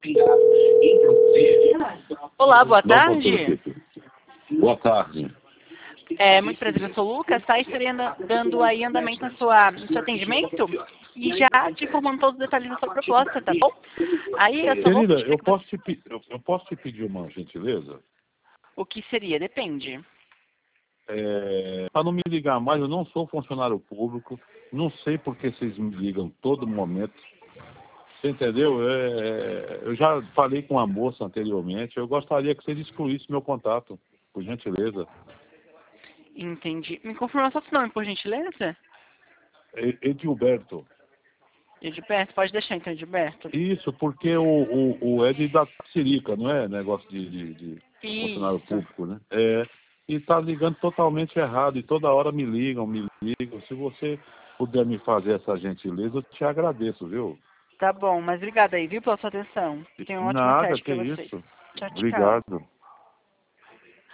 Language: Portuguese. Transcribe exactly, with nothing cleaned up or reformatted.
Olá, boa Não, tarde. Boa tarde. É, muito prazer, eu sou o Lucas, tá? Estarei anda- dando aí andamento na sua, no seu atendimento e já te informando todos os detalhes da sua proposta, tá bom? Aí eu só vou Querida, pedir eu que você... posso, te, pe- eu, eu posso te pedir uma gentileza? O que seria? Depende. É, para não me ligar mais, eu não sou funcionário público, não sei por que vocês me ligam todo momento. Você entendeu? É, eu já falei com a moça anteriormente, eu gostaria que vocês excluíssem meu contato, por gentileza. Entendi. Me confirma só seu nome, por gentileza? E- Edilberto. Edilberto, pode deixar então, Edilberto. Isso, porque o, o, o é de da Sirica, não é negócio de, de, de funcionário Isso. público, né? É, e tá ligando totalmente errado, e toda hora me ligam, me ligam. Se você puder me fazer essa gentileza, eu te agradeço, viu? Tá bom, mas obrigada aí, viu, pela sua atenção. Tenha uma ótima Nada, tarde que pra vocês. isso. Tchau, tchau. Obrigado.